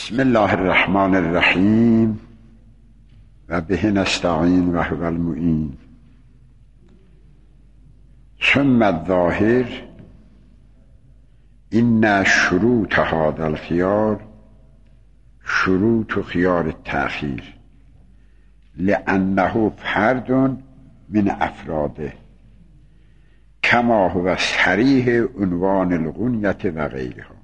بسم الله الرحمن الرحیم و به نستعین و هو المعین. ثم الظاهر این شروط هذا الخيار شروط خيار التأخير لأنه فرد من افراده كما هو صریح عنوان الغنیة و غیرها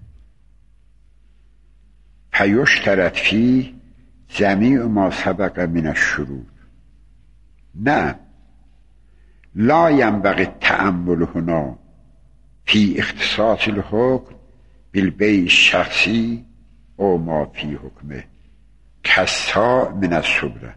فیشترط فيه جمیع ما سبق من الشروط. نه، لا ينبغي التأمل هنا في اختصاص الحكم بالبيع الشخصي او ما في حكمه كالساء من الصبرة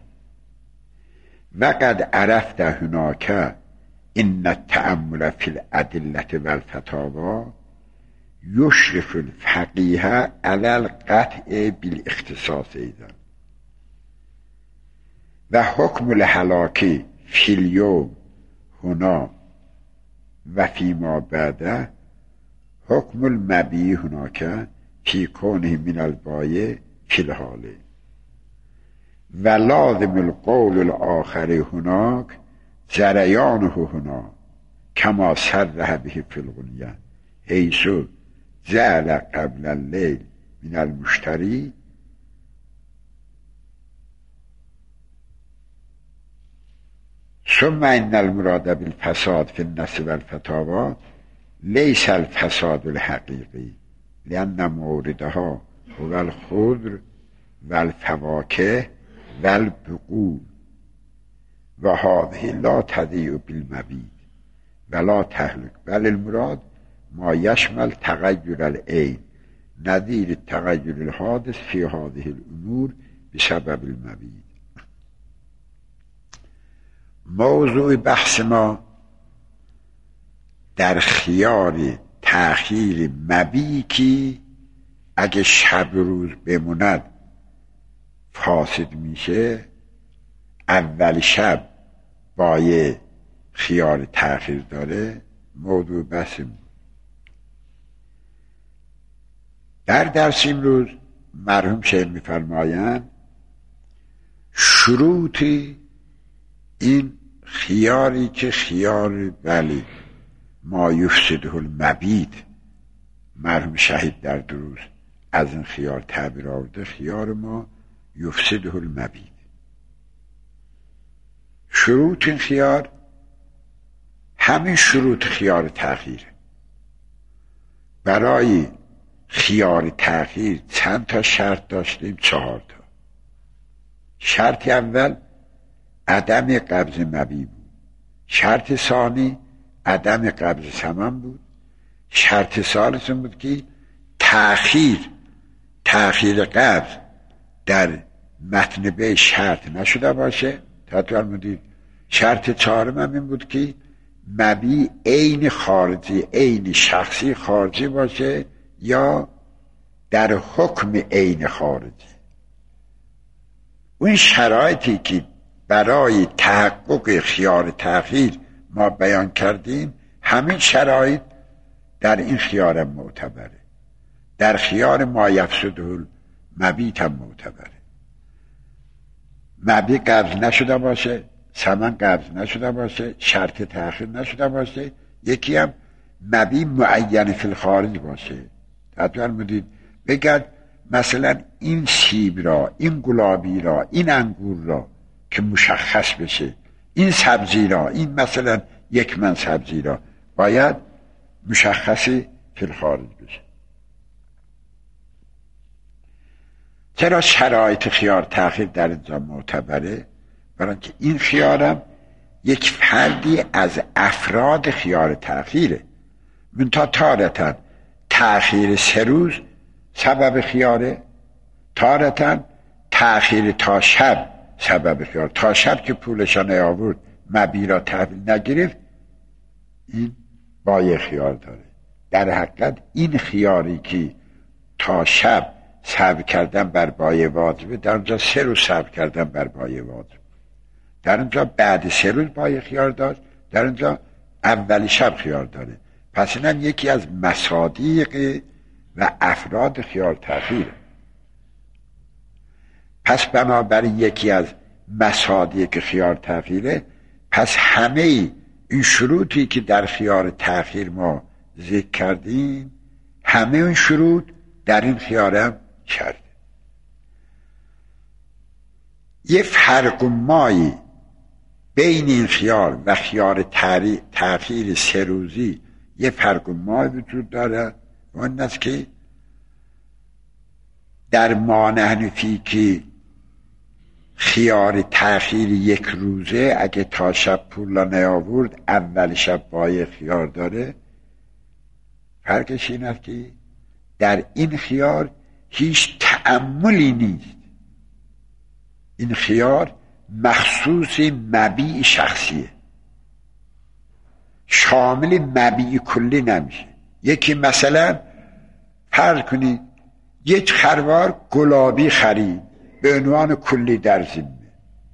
وقد عرفت هناك ان التأمل في الأدلة والفتاوى يشرف الفقيه على القطع بالاختصاص ايضا و حکم الهلاك في اليوم هنا و فيما بعده حکم المبيع هناك في كونه من البایع في الحال و لازم القول الآخر هناك جريانه هنا كما صرح به في الغنية حيث جعل قبل الليل من المشتري ثم ان المراد بالفساد في النص والفتاوى ليس الفساد الحقيقي لأن موردها هو الخضر والفواكه والبقول وهذه لا تضيع بالمبيت ولا تهلك بل المراد ما يشمل تغير العين نظير التغير الحادث في هذه الأمور بسبب المبيت. موضوع بحث ما در خیار تأخیر مبیع که اگه شب روز بموند فاسد میشه، اول شب بایع خیار تأخیر داره. موضوع بحث ما در درس امروز مرحوم شیخ میفرمایند شروط این خیاری که خیار ولی ما یفسده المبیت، مرحوم شهید در دروس از این خیار تعبیر آورده، خیار ما یفسده المبیت. شروط این خیار همین شروط خیار تأخیره. برای خیار تأخیر چند تا شرط داشتیم؟ 4 تا. شرط اول عدم قبض مبیع بود، شرط ثانی عدم قبض ثمن بود، شرط ثالث بود که تأخیر قبض در متن بیع شرط نشده باشه. تطور مدید شرط چهارم هم این بود که مبیع عین خارجی، عین شخصی خارجی باشه یا در حکم عین خارجی. اون شرایطی که برای تحقق خیار تأخیر ما بیان کردیم همین شرایط در این خیار معتبره. در خیار ما یفسده المبیت هم معتبره. مبیع قبض نشده باشه، ثمن قبض نشده باشه، شرط تأخیر نشده باشه، یکی هم مبیع معین فی الخارج باشه. حتما مدید بگرد مثلا این سیب را، این گلابی را، این انگور را که مشخص بشه، این سبزی را، این مثلا 1 من سبزی را باید مشخصی فی الخارج بشه. چرا شرایط خیار تأخیر در اینجا معتبره؟ برای اینکه این خیارم یک فردی از افراد خیار تأخیره. منتها تارتاً تأخیر 3 روز سبب خیاره، تارتاً تأخیر تا شب سبب خیار. تا شب که پولش نیاورد، مبیع را تحویل نگرفت، این بایع خیار داره. در حقیقت این خیاری که تا شب صبر کردن بر بایع واجبه، در اونجا 3 روز صبر کردن بر بایع واجب. در اونجا بعد 3 روز بایع خیار داشت، در اونجا اول شب خیار داره. پس اینم یکی از مصادیق و افراد خیار تأخیره. پس بنابراین یکی از مصادیق که خیار تأخیره، پس همه این شروطی که در خیار تأخیر ما ذکر کردیم، همه این شروط در این خیارم کرده. یه فرق مایی بین این خیار و خیار تأخیر 3 روزی یه فرق مایی وجود داره، و این است که در مانحنفی که خیار تأخیر 1 روزه اگه تا شب پول نیاورد اول شب باید خیار داره، فرقش این است که در این خیار هیچ تأملی نیست. این خیار مخصوص مبیع شخصیه، شامل مبیع کلی نمیشه. یکی مثلا فرض کنید یک خروار گلابی خرید به عنوان کلی در ذمه،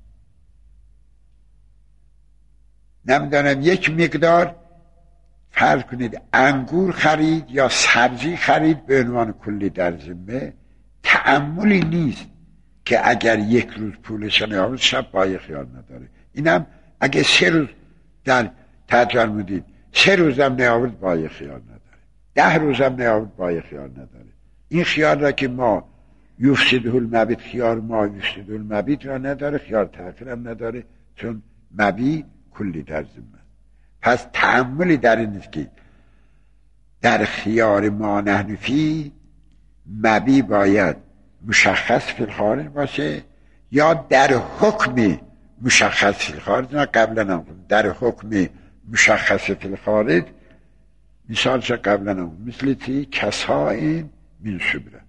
نمیدونم یک مقدار فرض کنید انگور خرید یا سبزی خرید به عنوان کلی در ذمه، تأملی نیست که اگر 1 روز پولش نیاورد شب باید خیار نداره. اینم اگه 3 روز در تجربه 3 روزم نیاورد باید خیار نداره، 10 روزم نیاورد باید خیار نداره. این خیار را که ما یفسده المبیت، خیار ما یفسده المبیت را نداره، خیار تأخیر هم نداره، چون مبیع کلی در ذمه. پس تأملی در این است که در خیار ما نحنفی مبیع باید مشخص فی الخارج باشه، یا در حکم مشخص فی الخارج، نه قبلا هم در حکم مشخص فی الخارج. مثالش قبلا هم مثل چی؟ کسائن من صبره.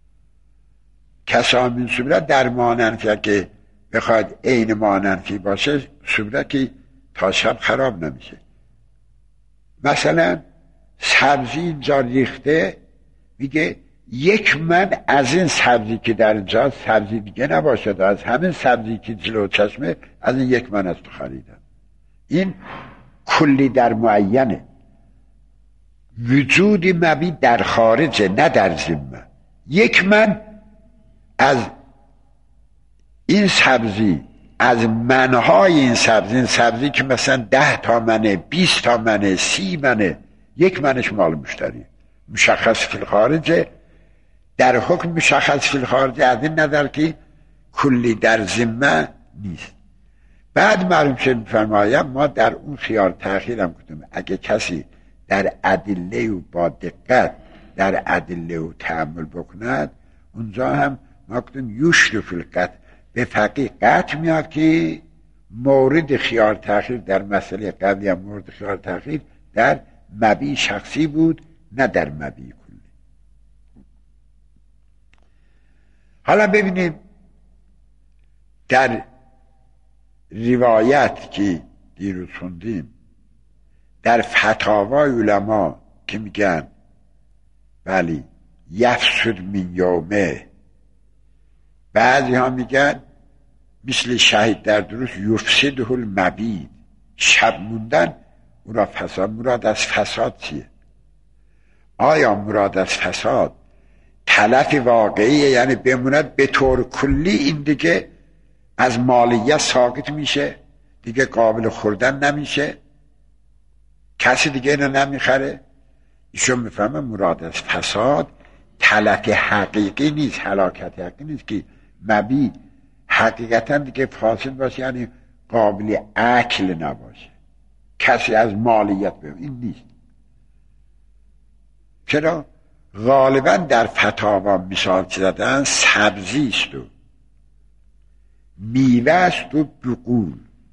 کسائن من صبره در ماننفی که بخواد عین ماننفی باشه، صبره که تا شب خراب نمیشه. مثلا سبزی اینجا ریخته، میگه 1 من از این سبزی که در اینجا سبزی دیگه نباشد، از همین سبزی که جلو چشمه از این 1 من از تو خریدم. این کلی در معینه، وجود مبیع در خارجه نه در ذمه. 1 من از این سبزی، از منهای این سبزی که مثلا 10 تومنه، 20 تومنه، 30 منه، 1 منش مال مشتری، مشخص فی الخارجه. در حکم مشخص فی الخارجه از این نظر که کلی در ذمه نیست. بعد معلوم شد میفرمایم ما در اون خیار تأخیر هم گفتم اگه کسی در ادله و با دقت در ادله و تأمل بکند، اونجا هم ما گفتم یشرف فی القطع، به فقیه قطع میاد که مورد خیار تأخیر در مسئله قبلی هم مورد خیار تأخیر در مبیع شخصی بود، نه در مبیع کلی. حالا ببینیم در روایت که دیروز خوندیم در فتاوای علما که میگن بلی یفسد من یومه، بعضی ها میگن مثل شهید در دروس یفسده المبید، شب موندن او را فساد. مراد از فساد چیه؟ آیا مراد از فساد تلف واقعیه، یعنی بموند به طور کلی این دیگه از مالیت ساقط میشه، دیگه قابل خوردن نمیشه، کسی دیگه اینو نمیخره؟ ایشون میفهمه مراد از فساد تلف حقیقی نیست، هلاکت حقیقی نیست که مبیع حقیقتا دیگه فاسد باشه، یعنی قابل اکل نباشه، کسی از مالیت بمونه، این نیست. چرا؟ غالبا در فتاوا مثال زدن سبزی است و میوه است و بقول.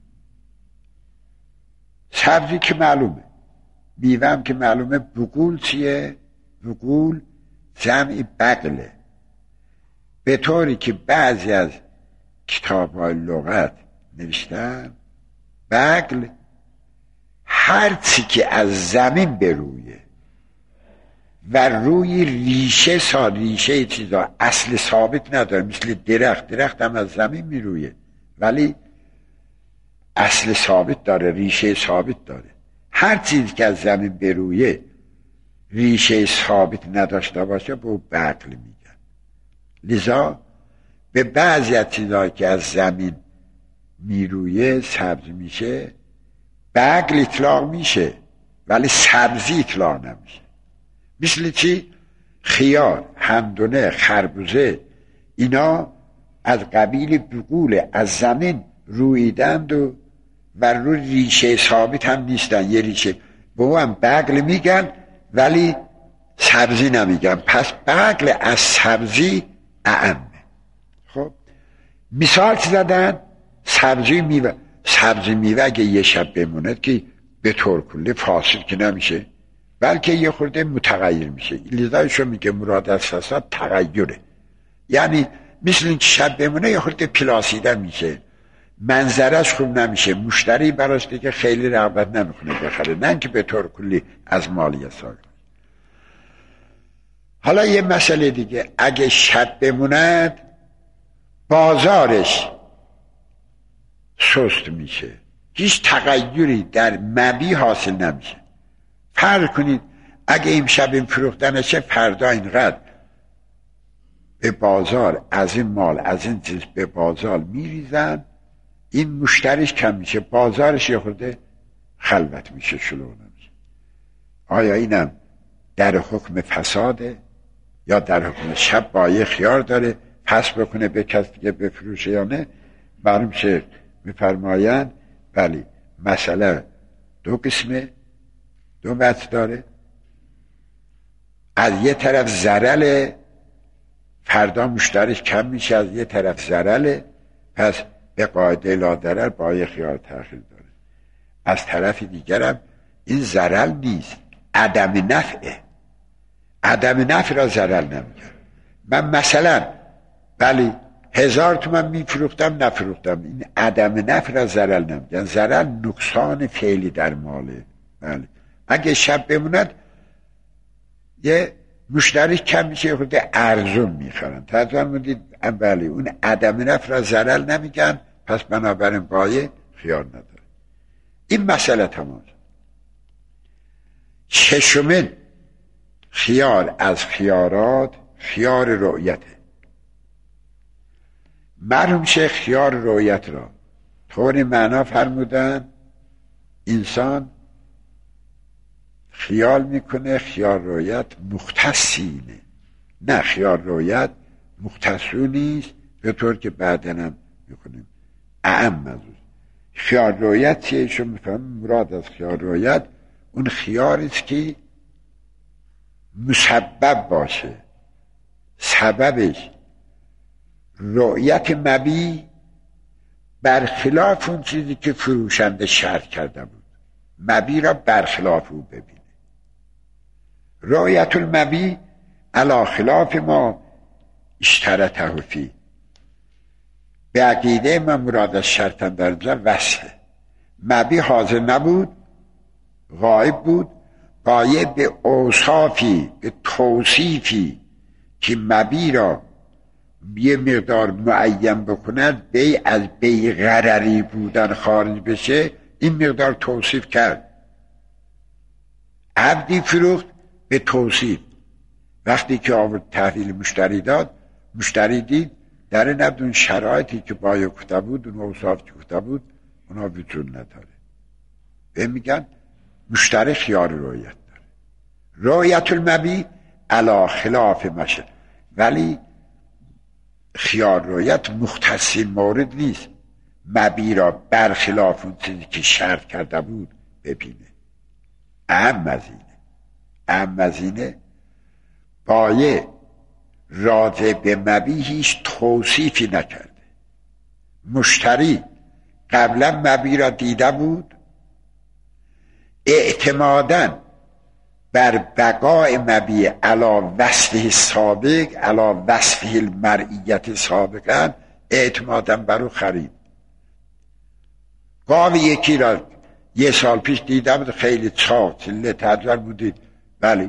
سبزی که معلومه، میوه هم که معلومه. بقول چیه؟ بقول جمع بقله، به طوری که بعضی از کتاب‌های لغت نوشتن بقل هر چی که از زمین برویه و روی ریشه چیزا اصل ثابت نداره، مثل درخت هم از زمین میرویه ولی اصل ثابت داره، ریشه ثابت داره. هر چیزی که از زمین برویه ریشه ثابت نداشته باشه به او بقل میگن. لذا به بعضی از چیزهایی که از زمین میرویه سبز میشه بقل اطلاق میشه ولی سبزی اطلاق نمیشه. مثل چی؟ خیار، هندونه، خربوزه، اینا از قبیل بقول از زمین رویدند و رو ریشه ثابت هم نیستن. یه ریشه به اون بقل میگن ولی سبزی نمیگن. پس بقل از سبزی اعمه. خب مثال زدن سبزی میوه. سبزی میوه اگه یه شب بمونه که به طور کلی فاسد که نمیشه بلکه یه خورده متغیر میشه. لذایشو میگه مراد از فساد تغییره. یعنی مثل این شب بمونه یه خورده پلاسیده میشه، منظرش خوب نمیشه، مشتری براش دیگه خیلی رغبت نمیکنه بخره، نه که به طور کلی از مالیه ساگ. حالا یه مسئله دیگه، اگه شب بموند بازارش سست میشه، هیچ تغییری در مبی حاصل نمیشه. فرض کنید اگه امشب این فروختنشه فردا اینقدر به بازار از این مال از این چیز به بازار میریزن، این مشتریش کم میشه، بازارش یه خورده خلوت میشه، شلوغ نمیشه. آیا اینم در حکم فساده یا در حکم شب بایه خیار داره پس بکنه به کسی دیگه بفروشه یا نه؟ معلوم شیخ میفرمایند بله مسئله دو قسمه، دو وجه داره. از یه طرف ضرر فردا مشتریش کم میشه، از یه طرف ضرر، پس به قاعده لا ضرر بایه خیار تأخیر داره. از طرف دیگرم این ضرر نیست، عدم نفعه. عدم نفع را ضرر نمیگن. من مثلا بلی 1000 تومان میفروختم نفروختم، این عدم نفع را ضرر نمیگن. ضرر نقصان فعلی در ماله. بله اگه شب بموند یه مشتری کم میشه خود ارزون میخرن، توجه موندید؟ بله اون عدم نفع را ضرر نمیگن، پس بنابراین بایه خیار نداره. این مسئله تمام. ششمین خیار از خیارات خیار رؤیته. مرحوم شیخ خیار رؤیت را طور معنا فرمودن انسان خیال میکنه خیار رؤیت مختصینه. نه، خیار رؤیت مختصو نیست، به طور که بعدنم میکنیم اعم مزوز. خیار رؤیت چیه؟ ایشون میفهم مراد از خیار رؤیت اون خیاریست که مسبب باشه، سببش رؤیت مبی برخلاف اون چیزی که فروشنده شرط کرده بود، مبی را برخلاف او ببینه. رؤیت المبی علی خلاف ما اشترطه فی. به عقیده من مراد از شرط در اینجا وصفه. مبی حاضر نبود، غایب بود، باید به اوصافی به توصیفی که مبی را یه مقدار معین بکند بی از بی غرری بودن خارج بشه، این مقدار توصیف کرد. عبدی فروخت به توصیف، وقتی که آورد تحویل مشتری داد، مشتری دید در نبدون شرایطی که باید گفته بود، اون اوصاف که گفته بود اونا وجود نداره. به میگن مشتری خیار رؤیت داره. رؤیت المبی علی خلاف مشه، ولی خیار رؤیت مختص مورد نیست، مبی را برخلاف اون چیزی که شرط کرده بود ببینه. اهم از اینه بایه راجع به مبی هیچ توصیفی نکرده. مشتری قبلا مبی را دیده بود، اعتمادا بر بقای مبی علا وصفه سابق علا وصفه المرئیت سابقا اعتمادا برو خرید. گاو یکی را یه سال پیش دیده بود خیلی چاق چله تجربه بودید، ولی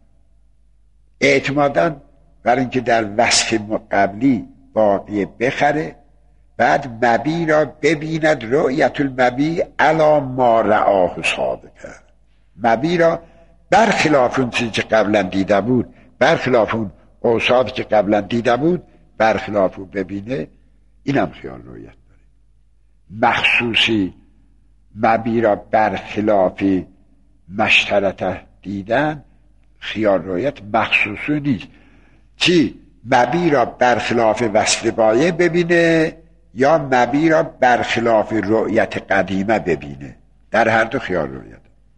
اعتمادا بر اینکه در وصف قبلی باقی بخره، بعد مبی را ببیند رؤیت المبی علا ما رآه سابقا، مبی را برخلاف اون چیزی که قبلا دیده بود، برخلاف اون اوصافی که قبلا دیده بود برخلاف رو ببینه، اینم خیال رویت داره. مخصوصی مبی را برخلاف مشترطه دیدن خیال رویت مخصوصی نیست. چی؟ مبی را برخلاف وصل بایه ببینه یا مبی را برخلاف رؤیت قدیمه ببینه، در هر دو خیال رویت.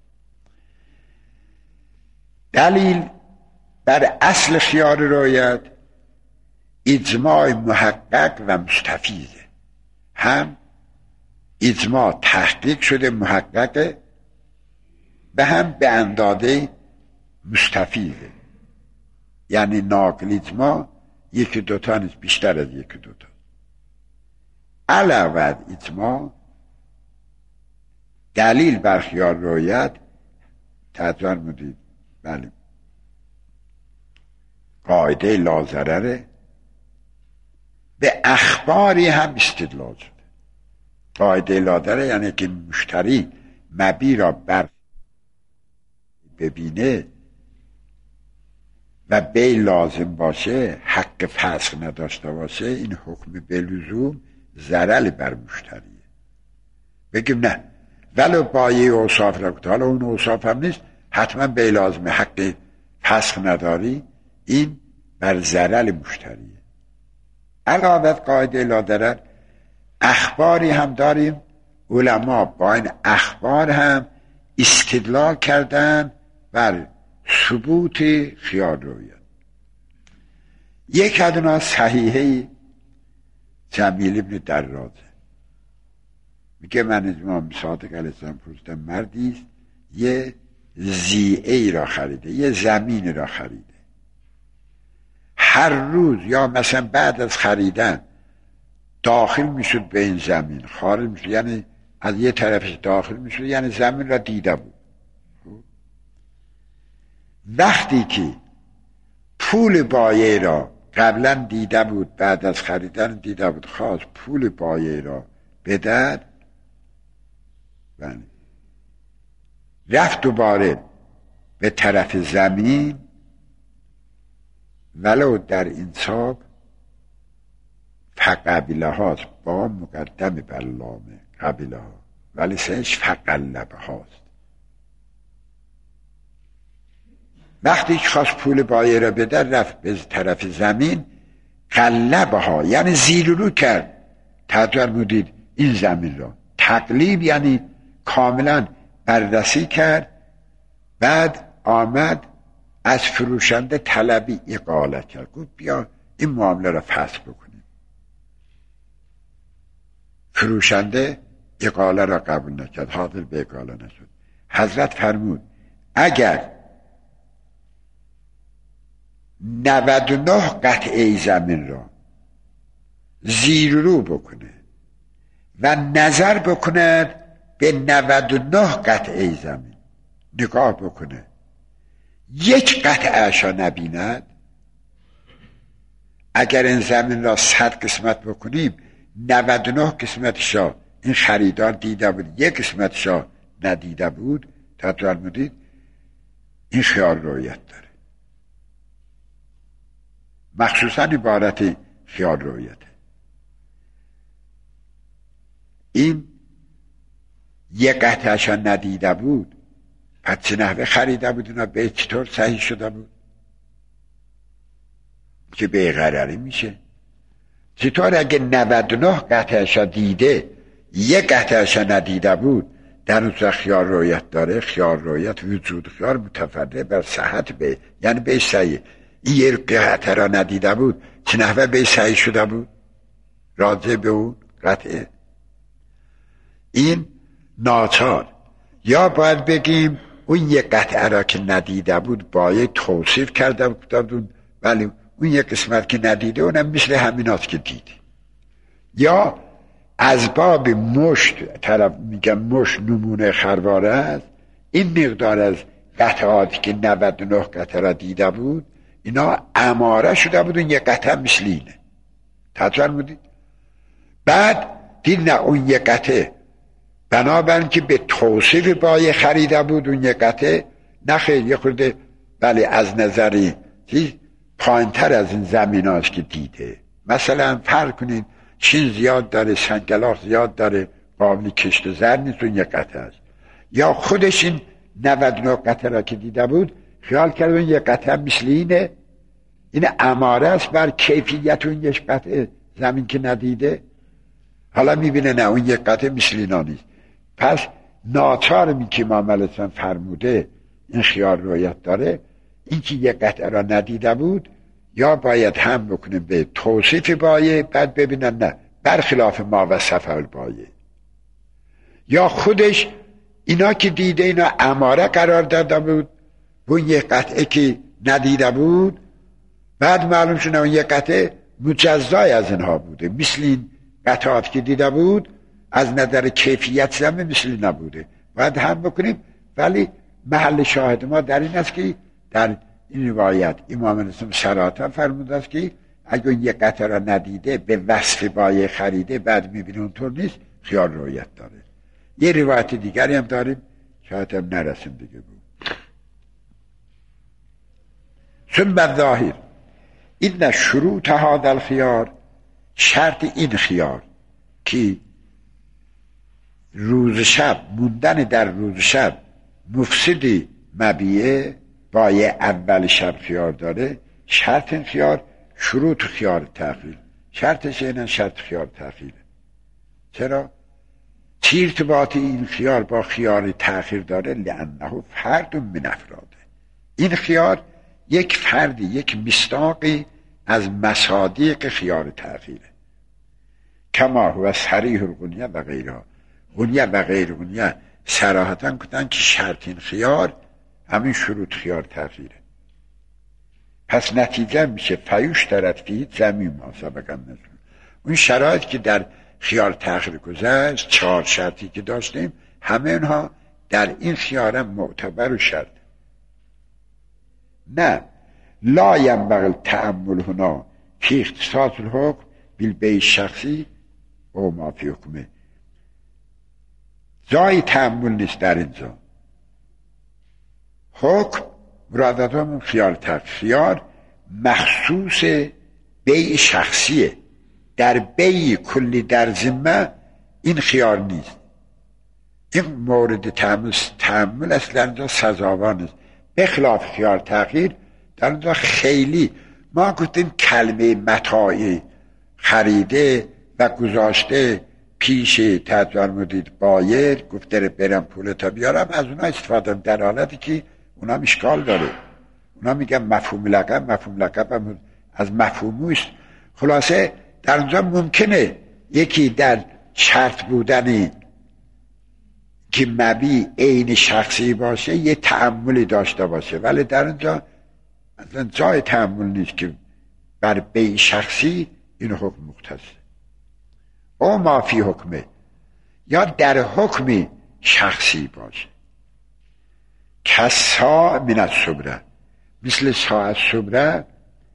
دلیل بر اصل خیال رویت اجماع محقق و مستفیضه. هم اجماع تحقیق شده محققه و هم به اندازه مستفیضه، یعنی ناقل اجماع یکی دوتا نیست، بیشتر از یکی دوتا. علاوه از اجماع دلیل بر خیال رویت تجار مدید بله قاعده لازرره، به اخباری هم استدلال شده. قاعده لازره یعنی که مشتری مبی را بر ببینه و بی لازم باشه، حق فسخ نداشته باشه، این حکم به لزوم ضرر بر مشتریه. بگیم نه ولو بایه اوصاف را کده، حالا اون اوصاف هم نیست، حتما بی لازمه، حق فسخ نداری، این بر ضرر مشتریه. علاوه قاعده لا ضرر اخباری هم داریم. علما با این اخبار هم استدلال کردن بر ثبوت خیال رویت. یک ادنا صحیحه جمیل ابن درازه میگه من از امام صادق علیه السلام پرسیدم، مردی است یه زیعه را خریده، یه زمین را خریده، هر روز یا مثلا بعد از خریدن داخل میشد به این زمین، خارج میشد، یعنی از یه طرفش داخل میشد، یعنی زمین را دیده بود. وقتی که پول بایع را قبلا دیده بود، بعد از خریدن دیده بود، خواست پول بایع را بدهد، رفت دوباره به طرف زمین، ولو در انصاب فقبله هاست با مقدم بر لامه قبله ها، ولی سهش فقلبه هاست. وقتی که خواست پول بایع را بده، رفت به طرف زمین، قلبه ها یعنی زیر رو کرد، تعجب مدید این زمین را، تقلیب یعنی کاملا بررسی کرد، بعد آمد از فروشنده طلبی اقاله کرد، گفت بیا این معامله را فسخ بکنیم. فروشنده اقاله را قبول نکرد، حاضر به اقاله نشد. حضرت فرمود اگر 99 قطعه زمین را زیر رو بکنه و نظر بکند به 99 قطعه زمین، نگاه بکنه، یک قطعه‌اش را نبیند، اگر این زمین را 100 قسمت بکنیم 99 قسمتش را این خریدار دیده بود، یک قسمتش را ندیده بود، تا مدید این خیال رویت داره. مخصوصا عبارت خیال رویت، این یک قطعه‌اش را ندیده بود، پس چه نحوه خریده بود، اینا به چطور صحیح شده بود که به غرری میشه؟ چطور اگه 99 قطعه‌اش را دیده یک قطعه‌اش را ندیده بود، در اون خیال رویت داره؟ خیال رویت وجود خیال متفرد بر صحت به، یعنی به صحیح. این یک قطعه را ندیده بود، چه نحوه به صحیح شده بود راجع به اون قطعه؟ این ناچار یا باید بگیم اون یک قطعه را که ندیده بود باید توصیف کرده بود، ولی اون یک قسمت که ندیده اونم مثل همین هاست که دیده. یا از باب مشت، طرف میگم مشت نمونه خرواره است، این مقدار از قطعاتی که 99 قطعه را دیده بود اینا اماره شده بود اون یک قطعه مثل اینه، تطور بودید. بعد دید نه اون یک قطعه، بنابراین که به توصیف بایع خریده بود اون یک قطعه، نخیر یه خورده بله از نظری پایین‌تر از این زمین هاست که دیده، مثلا فرق کنید چین زیاد داره، سنگلاخ زیاد داره، قابل کشت زر نیست، اون یک قطعه است. یا خودش این 99 قطعه را که دیده بود خیال کرد اون یک قطعه مثل اینه، این اماره است بر کیفیت اون یک قطعه زمین که ندیده. حالا میبینه نه اون یک قطعه مثل اینا نیست. پس ناچار می که امام علیه السلام فرموده این خیال رویت داره، این که یک قطعه را ندیده بود یا باید هم بکنه به توصیف بایه، بعد ببینن نه برخلاف ما و صفحه بایه، یا خودش اینا که دیده اینا اماره قرار داده بود اون یک قطعه که ندیده بود، بعد معلوم شده اون یک قطعه مجزای از اینها بوده، مثل این قطعات که دیده بود از نظر کیفیت زمه مثل نبوده، باید هم بکنیم. ولی محل شاهد ما در این است که در این روایت امام رسول صراحتا فرموده است که اگه اون یک قطعه را ندیده به وصف بایه خریده بعد میبینه اونطور نیست، خیال رویت داره. یه روایت دیگری هم داریم شاید هم نرسیم دیگه بود. ثم الظاهر این شروط هذا الخیار، شرط این خیار که روز شب موندن در روز شب مفسد مبیعه بایه اول شب خیار داره، شرط این خیار شروط خیار تأخیر، شرطش اینه شرط خیار تأخیره. چرا؟ چه ارتباط این خیار با خیار تأخیر داره؟ لأنه فرد من افراده، این خیار یک فردی، یک مصداقی از مصادیق خیار تأخیره. کما هو صریح الغنیه و غیرها، غنیه و غیر غنیه صراحتا کردن که شرط این خیار همین شروط خیار تأخیره. پس نتیجه میشه فیوش دارد فیه زمین ما سبقا نزول، اون شرایط که در خیار تأخیر گذشت 4 شرطی که داشتیم همه اینها در این خیار هم معتبر و شرط. نه لا ینبغی التأمل هنا فی اختصاص الحکم بالبیع شخصی و ما فی حکمه، جای تأمل نیست در اینجا. حکم مرادتون خیال خیار مخصوص بیع شخصیه، در بیع کلی در ذمه این خیار نیست. این مورد تأمل اصلا اینجا سزاوار نیست، بخلاف خیار تغییر در اینجا خیلی ما گفتیم کلمه متاعی خریده و گذاشته پیش تجار مدید بایر گفته برم پولتا بیارم، از اونا استفاده در حالتی که اونا اشکال داره، اونا میگن مفهوم لقب، مفهوم لقب از مفهوموش. خلاصه در اونجا ممکنه یکی در شرط بودنی که مبی عین شخصی باشه یه تأملی داشته باشه، ولی در اونجا اصلا جای تأمل نیست که بر بیع شخصی این حکم مختص او ما فی حکمه، یا در حکم شخصی باشه. کسا من الصبره، مثل ساعت صبره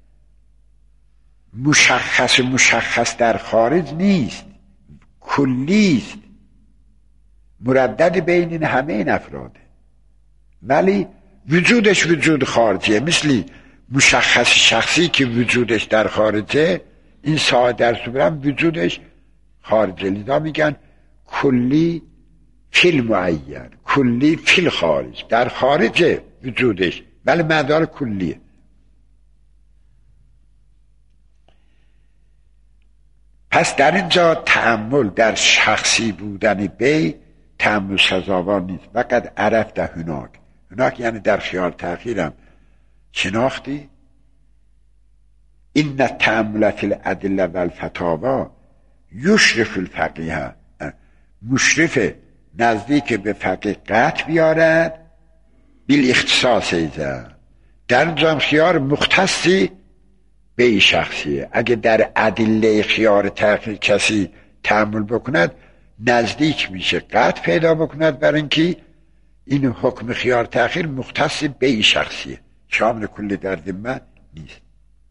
مشخص در خارج نیست، کلیست، مردد بین این همه این افراده، ولی وجودش وجود خارجیه. مثل مشخص شخصی که وجودش در خارجه، این ساعت در صبره هم وجودش خارجه، لذا میگن کلی فی المعین، کلی فی الخارج، در خارج وجودش ولی مدار کلیه. پس در اینجا تأمل در شخصی بودن بی تأمل سزاوار نیست. وقد عرفت هناک یعنی در خیال تأخیرم شناختی این تأمل فی الادله و الفتاوا یشرف الفقیه، مشرف نزدیک به فقیه قطع بیارد بیل اختصاص ایزه، در اینجا خیار مختصی به این شخصیه. اگه در ادله خیار تأخیر کسی تأمل بکند نزدیک میشه قطع پیدا بکند، برای اینکه این حکم خیار تأخیر مختص به این شخصیه، شامل کل در ذمه نیست.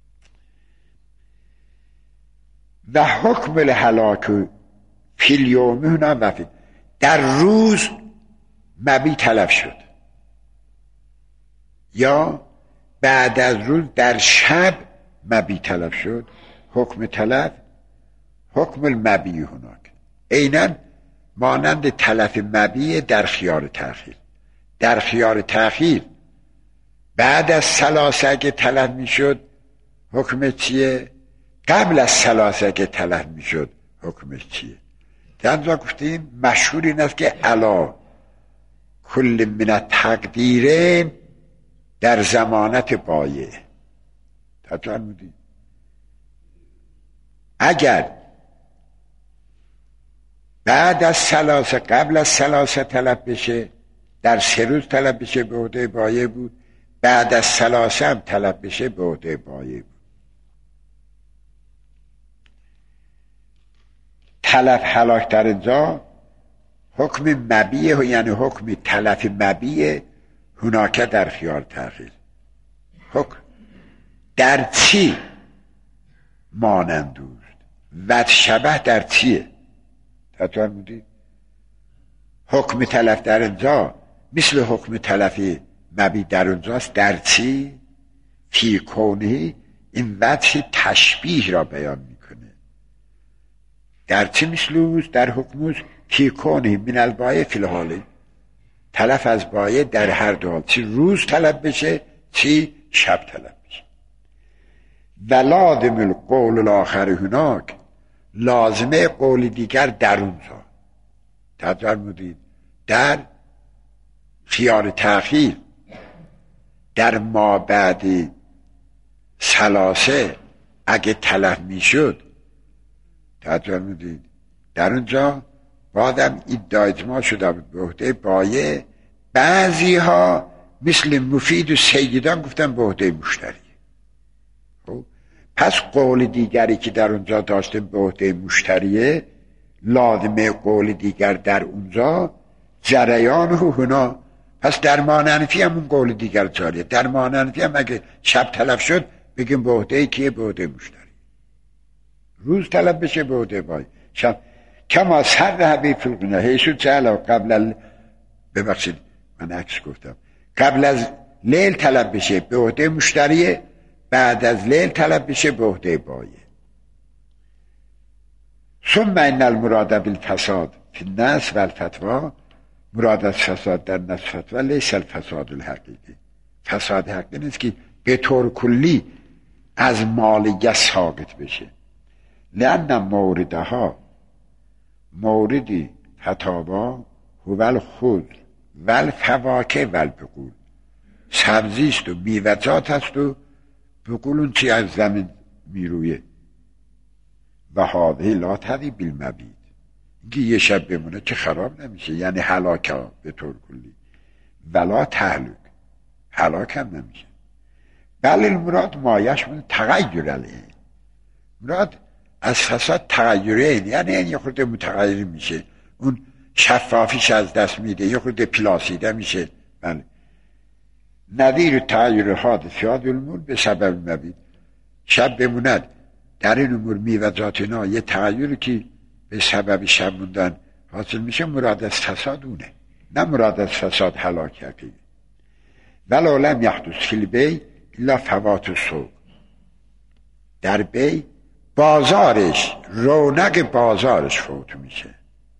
و حکم الهلاک فی الیوم هنا وفی، در روز مبی تلف شد یا بعد از روز در شب مبی تلف شد، حکم تلف حکم المبی هناک، عیناً مانند تلف مبی در خیار تأخیر. در خیار تأخیر بعد از ثلاثه اگه تلف میشد حکم چیه؟ قبل از ثلاثه اگه تلف میشد حکمش چیه؟ در گفتیم مشهور این است که علا کل من التقدیرین در ضمانت بایع. تفرمودید اگر بعد از ثلاثه قبل از ثلاثه طلب بشه، در 3 روز طلب بشه به عهده بایع بود، بعد از ثلاثه هم طلب بشه به عهده بایع بود. تلف هلاک در اینجا حکم مبیه، یعنی حکم تلف مبیه هناکه در خیار تأخیر. حکم در چی مانند دوست و شبه در چیه؟ تفرمودید حکم تلف در اینجا مثل حکم تلف مبی در اونجاست. در چی؟ فی کونه، این وجه تشبیه را بیان میکنه. در چی مثلوز؟ در حکموز فی کونه من البایع فی الحاله، تلف از بایع در هر دو حال، چی روز طلب بشه چی شب طلب بشه. ولازم القول الاخر هناک، لازمه قول دیگر در اونجا. تفرمودید در خیار تأخیر در ما بعد ثلاثه اگه تلف میشد، تفرمودید در اونجا بعدم ادعای اجماع شده بود به عهده بایع. بعضی ها مثل مفید و سیدان گفتن به عهده مشتری. خب پس قول دیگری که در اونجا داشته به عهده مشتریه، لازمه قول دیگر در اونجا جریان و هنا. پس در ماننفی هم اون قول دیگر جاریه. در ماننفی هم اگه شب تلف شد بگیم به عهده کیه؟ به عهده مشتری. روز طلب بشه به عهده بایع. شب کما سر حبیب فلقنا هیشو چهلا قبل ببخشید من عکس گفتم، قبل از لیل طلب بشه به عهده مشتریه، بعد از لیل طلب بشه به عهده بایع. ثم ان المراد بالفساد فی النص و الفتوا، مراد از فساد در نص فتوا لیس الفساد الحقیقی، فساد حقیقی نیست که به طور کلی از مالیه ساقط بشه. لأن موردها موردی فتاوا هو الخضر و الفواکه و البقول، سبزیست و میوه‌جات هست و بقول اون چی از زمین میرویه. و هذه لا تضی بالمبید، اینکه یه شب بمونه که خراب نمیشه، یعنی هلاک ها به طور کلی، ولا تهلک، هلاک هم نمیشه. بل المراد مایش من تغییر علیه، مراد از فساد تغییره، یعنی این یه خورده متغیر میشه، اون شفافیش از دست میده، یه خورده پلاسیده میشه. بله نظیر تغییر حادثات الامور به سبب مبید، شب بموند در این امور میوه‌جات اینا یه تغییری که به سبب شب موندن حاصل میشه، مراد از فساد اونه، نه مراد از فساد هلاک حقیقی. ولو لم یحدث فی البیع الا فوات السوق، در بی بازارش رونق بازارش فوت میشه،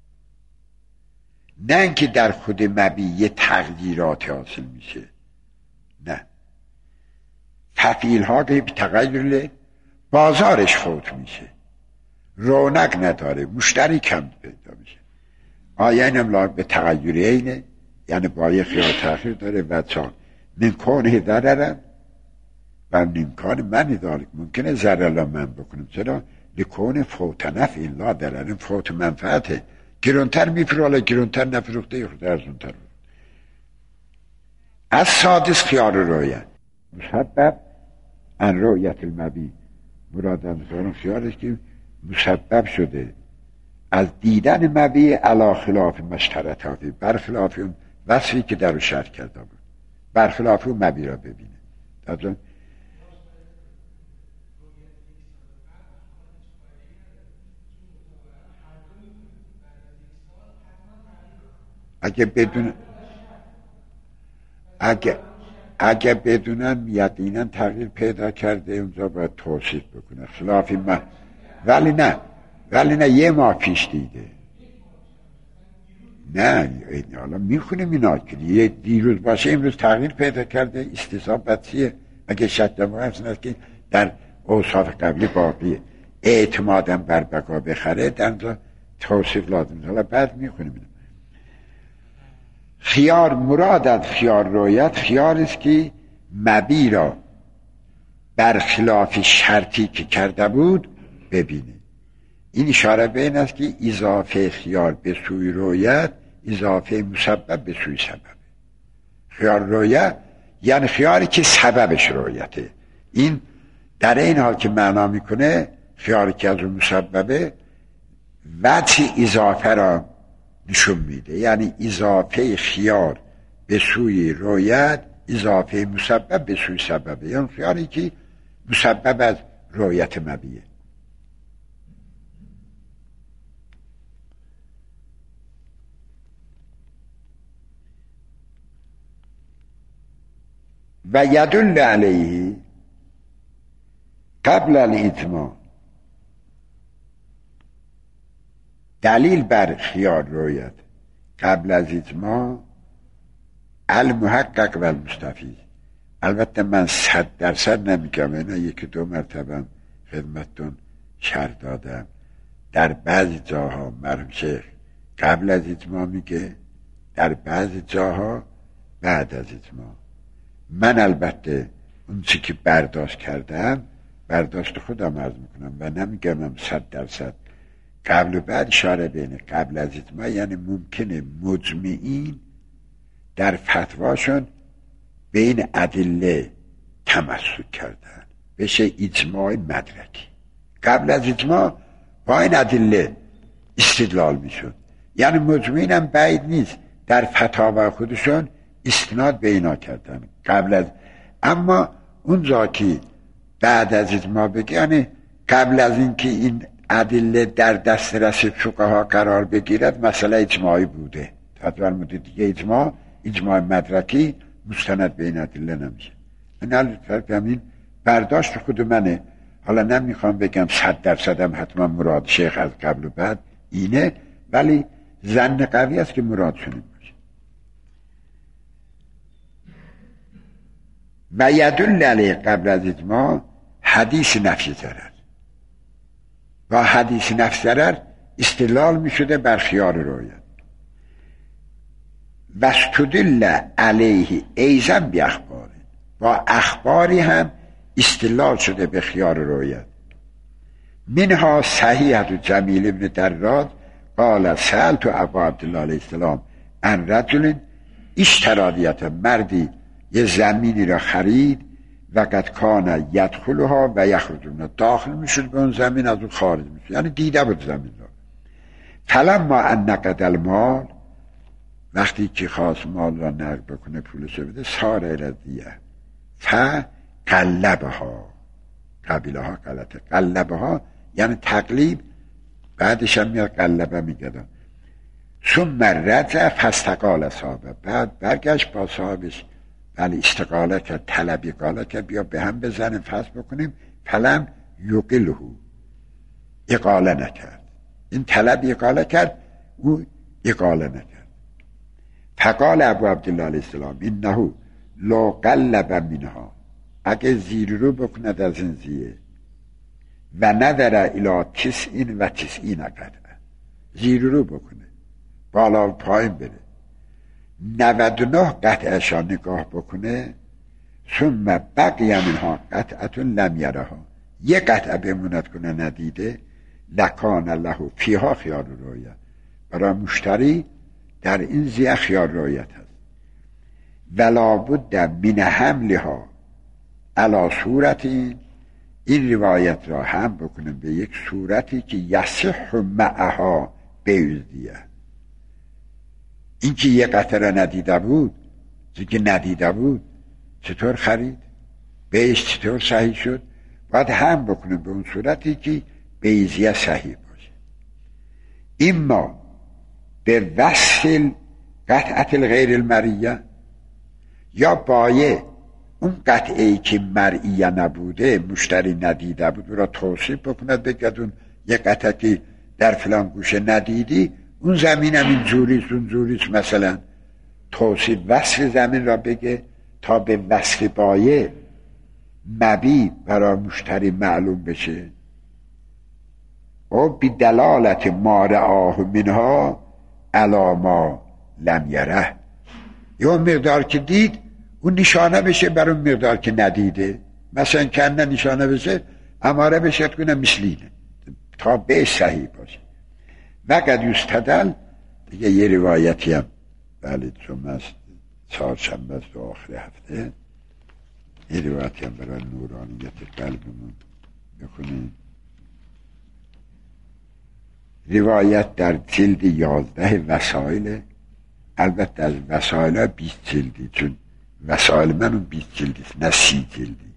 نه اینکه در خود مبیع یه تغییرات حاصل میشه. نه، تفعیل ها که تغییر بازارش فوت میشه، رونق نداره، مشتری کم پیدا میشه. آیا این املاک به تغییر اینه، یعنی بایع خیار تأخیر داره و چون نمکانه ضررن و نمکان من دارک، ممکنه ضرر را من بکنم، چرا؟ لکون فوت نفع لا ضرر، فوت منفعته، گرونتر میفروله، گرونتر نفروخته خود ارزونتر. از سادس خیار رویت مسبب ان رویت المبی، مراد از خیارش که مسبب شده از دیدن مبی علا خلاف مشترطاتی، برخلاف اون وصفی که در رو شرط کرده بود، برخلاف اون مبی را ببینه. اگه بدون اگه بدونن یقینا تغییر پیدا کرده اونجا باید توصیف بکنه خلافی من. ولی نه یه ماه پیش دیده. نه حالا میخونیم اینا که یه دیروز باشه امروز تغییر پیدا کرده استصحاب بچیه. اگه شک دارم هست که در اوصاف قبلی باقیه. اعتمادم بر بقا بخره در اونجا توصیف لازم. حالا بعد میخونیم اینا. خیار مراد از خیار رویت خیار است که مبی را برخلاف شرطی که کرده بود ببینه. این اشاره به این است که اضافه خیار به سوی رویت اضافه مسبب به سوی سبب. خیار رویت یعنی خیاری که سببش رویته. این در این حال که معنا میکنه خیاری که از اون مسببه وجه اضافه را نشون میده. یعنی اضافه خیار به سوی رویت اضافه مسبب به سوی سببه. یعنی خیاری که مسبب از رویت مبیه. و یدل علیه قبل الاتمام دلیل بر خیار رویت قبل از اتمام المحقق و المستفید. البته من 100% نمیگم، اینا 1-2 مرتبه خدمتتون شرح دادم. در بعضی جاها مرحوم شیخ قبل از اتمام میگه، در بعضی جاها بعد از اتمام. من البته اون چی که برداشت کردم برداشت خودم عرض میکنم و نمیگم 100% قبل و بعد. اشاره بینه قبل از اتمام یعنی ممکنه مجمعین در فتواشون بین ادله تمسک کردن بشه اجماع مدرکی. قبل از اجماع با این ادله استدلال میشد. یعنی مجمعین هم بعید نیست در فتاوا خودشون استناد به اینا کردن قبل از. اما اونجا که بعد از اجماع بگه یعنی قبل از اینکه این ادله در دسترس فقها قرار بگیرد مسئله اجماعی بوده. تطور مدت دیگه اجماع مدرکی مستند به این ادله نمیشه. این برداشت خود منه. حالا نمیخوام بگم 100% هم حتما مراد شیخ از قبل و بعد اینه، ولی ظن قوی است که مراد شنیم باشه. و یدل علیه قبل از اجماع حدیث نفی ضرر. با حدیث نفی ضرر استدلال میشده بر خیار رویت. و استدل علیه ایضا بی اخبار. با اخباری هم استدلال شده به خیار رویت. منها صحیحة جمیل ابن دراد قال سألت ابا عبدالله علیه السلام عن رجل اشترادیت، مردی یه زمینی را خرید و قد کان یدخلها و یخرجون، داخل میشد به اون زمین از اون خارج میشد، یعنی دیده بود زمین را. فلما ان نقد المال، وقتی که خواست مال را نقد بکنه پولش بده، سار الدیه فقلبها، قبیله ها غلطه، قلبها یعنی تقلیب، بعدش هم میاد قلبه میگدن. ثم رجع فاستقال صاحبه، بعد برگشت با صاحبش ولی استقاله کرد، طلب اقاله کرد بیا به هم بزنیم فصل بکنیم. فلم یقله، اقاله نکرد. این طلب اقاله کرد، او اقاله نکرد. فقال ابو عبدالله علیه السلام انه لا قلب منها، اگه زیر رو بکند از این زیه و نداره الی 99 قطعه، زیر رو بکنه بالا و پایین بره 99 قطعهشان نگاه بکنه، ثم بقی منها قطعتون لم یرها، یک قطعه بموند کنه ندیده، لکان له فیها خیار رویت، برای مشتری در این زیه خیار رویت هست. ولا بد من حملها علی صورتی، این روایت را هم بکنیم به یک صورتی که یصح معها بیزدیه. این که یه قطعه را ندیده بود، که ندیده بود چطور خرید؟ بیش چطور صحیح شد؟ باید هم بکنیم به اون صورتی که بیزیه صحیح باشه. اما به وصل قطعت الغیر المریه، یا بایه اون قطعه‌ای که مرئیه نبوده، مشتری ندیده بود، او را توصیف بکند، بگد اون یه قطعه که در فلان گوشه ندیدی، اون زمین هم این جوریست اون جوریست، مثلا توصیف وصف زمین را بگه تا به وصف بایه مبی برای مشتری معلوم بشه. و بی دلالت ما رآه منها علی ما لم یره، یا مقدار که دید اون نشانه بشه بر اون مقدار که ندیده، مثلا کنه نشانه بشه اماره بشه کنه مثلینه تا به صحیح باشه. وقد یستدل، دیگه یه روایتی هم بله جمعه است، چهارشنبه است و آخر هفته، یه روایتی هم برای نورانیت قلبمون بخونیم. روایت در جلد 11 وسائل، البته از وسائل ها 20 جلدی، چون وسائل من اون 20 جلدی است نه 30 جلدی.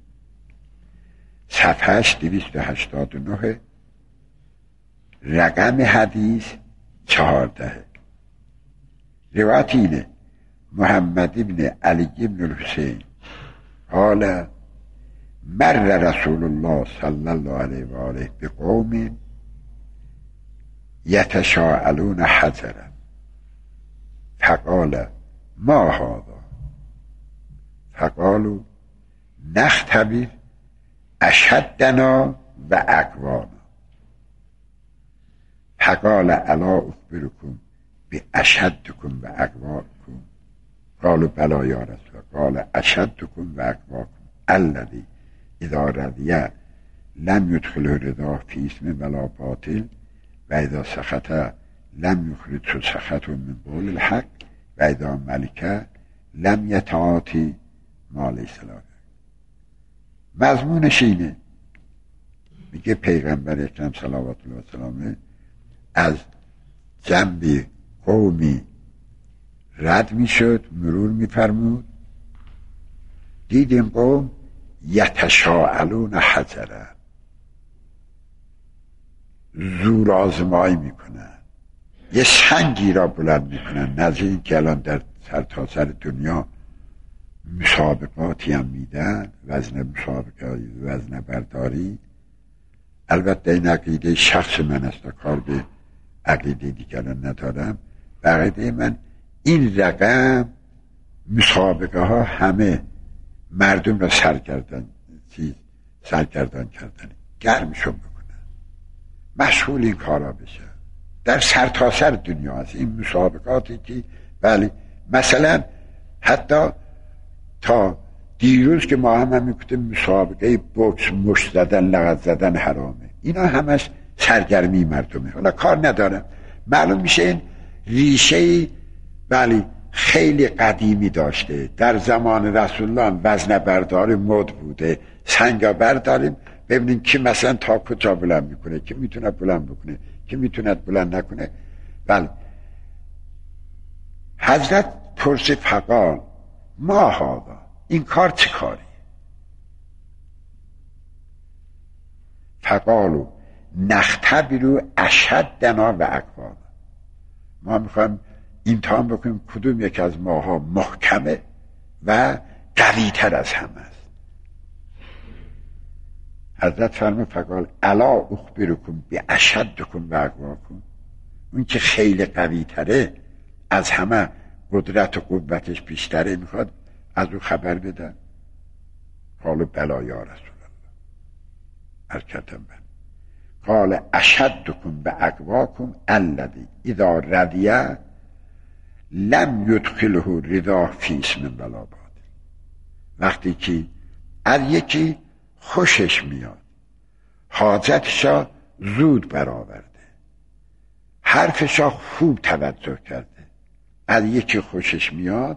صفحهش 289، رقم حدیث 14. روایت اینه: محمد ابن علی ابن الحسین قال مر رسول الله صلی الله علیه و آله بقوم یتشاءلون حجرا فقال ما هذا فقالوا نختبر اشدنا و اقوانا فقال الا اخبركم باشدكم و اقواكم قالوا بلا یا رسول، قال اشدكم و اقواكم الذي اذا رضی لم يدخله رضا فی اسم ولا باطل و اذا سخط لم یخرج سخط من قول الحق و اذا ملک لم یتعاطی ما لیس له. مضمونش اینه، میگه پیغمبر اکرم صلوات الله و سلامه از جنب قومی رد میشد، مرور میفرمود، دید این قوم یتشاءلون حجره، زور آزمایی میکنن، یه سنگی را بلند میکنن، نظر این که الان در سرتاسر دنیا مسابقاتی هم میدن، وزن مسابقه وزن برداری. البته این عقیده شخص من است، کار به عقیده دیگران ندارم. به عقیده من این رقم مسابقه ها همه مردم را سرگردان کردن، گرمشون بکنن، مشغول این کارا بشه در سرتاسر دنیا. از این مسابقاتی که بله مثلا حتی تا دیروز که ما هم میگفتیم مسابقه بوکس، مشت زدن، لغت زدن حرامه، اینا همش سرگرمی مردمه. حالا کار ندارم، معلوم میشه این ریشه بله خیلی قدیمی داشته. در زمان رسول الله وزن برداری مد بوده، سنگا برداریم ببینیم کی مثلا تا کجا بلند میکنه، کی میتونه بلند بکنه، کی میتونه بلند نکنه. بله حضرت پرسید فقال ما هذا، این کار چه کاری؟ فقالو نختبرو اشدنا و اقوانا، ما میخوایم امتحان بکنیم کدوم یک از ماها محکمه و قوی تر از همه است. حضرت فرمود فقال الا اخبرکم باشدکم و اقواکم، اون که خیلی قوی تره، از همه قدرت و قوتش بیشتره، میخواد از او خبر بدن. قالوا بلا یا رسول الله، ارکتم بن. قال اشدکم باقواکم الذی اذا رضی لم یدخله رضا فی اسم ولا باطل، وقتی که از یکی خوشش میاد، حاجتشا زود برآورده، حرفشا خوب توجه کرده، از یکی خوشش میاد،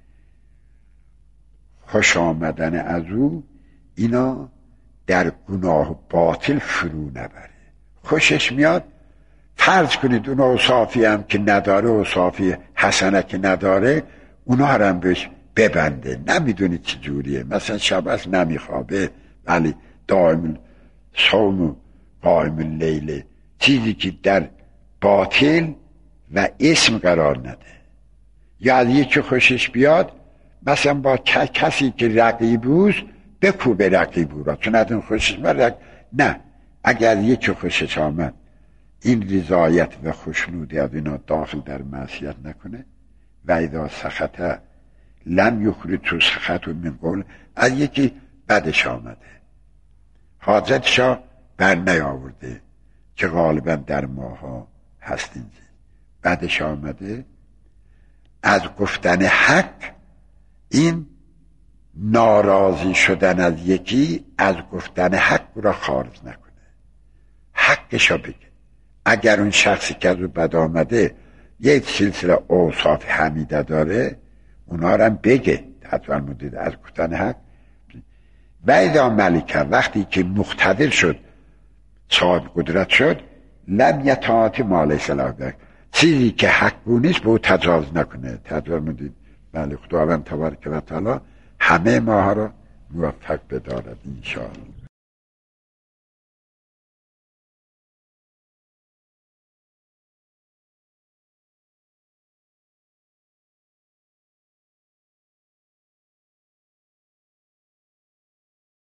خوش آمدن از او اینا در گناه باطل فرو نبره. خوشش میاد، فرض کنید اون اوصافی هم که نداره، اوصافی حسنه که نداره، اونا هم بهش ببنده. نمیدونید چه جوریه، مثلا شب از نمیخوابه، ولی دائم صوم و قائم اللیل، چیزی که در باطل و اسم قرار نده. یا از یکی خوشش بیاد، مثلا با کسی که رقیبوست بکوبه رقیبو را، چون از اون خوشش نه، اگر یکی خوشش آمد این رضایت و خوشنودی از اینا داخل در معصیت نکنه. و اذا سخط لم یخرج تو سخط من قول، از یکی بدش آمده حاجتشا بر نیاورده که غالبا در ماها هست، اینجا بدش آمده از گفتن حق، این ناراضی شدن از یکی از گفتن حق را خارج نکنه، حقشو بگه. اگر اون شخصی که از او بد آمده یک سلسله اوصاف حمیده داره اونا را بگه، حتما مدید از گفتن حق. و اذا ملکه، وقتی که مقتدر شد صاحب قدرت شد، لم یتعاطی ما لیس له به، چیزی که حقو نیست به او تجاوز نکنه. تجاوز مدید. بله، خداوند تبارک و تعالی همه ماها را موفق بدارد انشاءالله.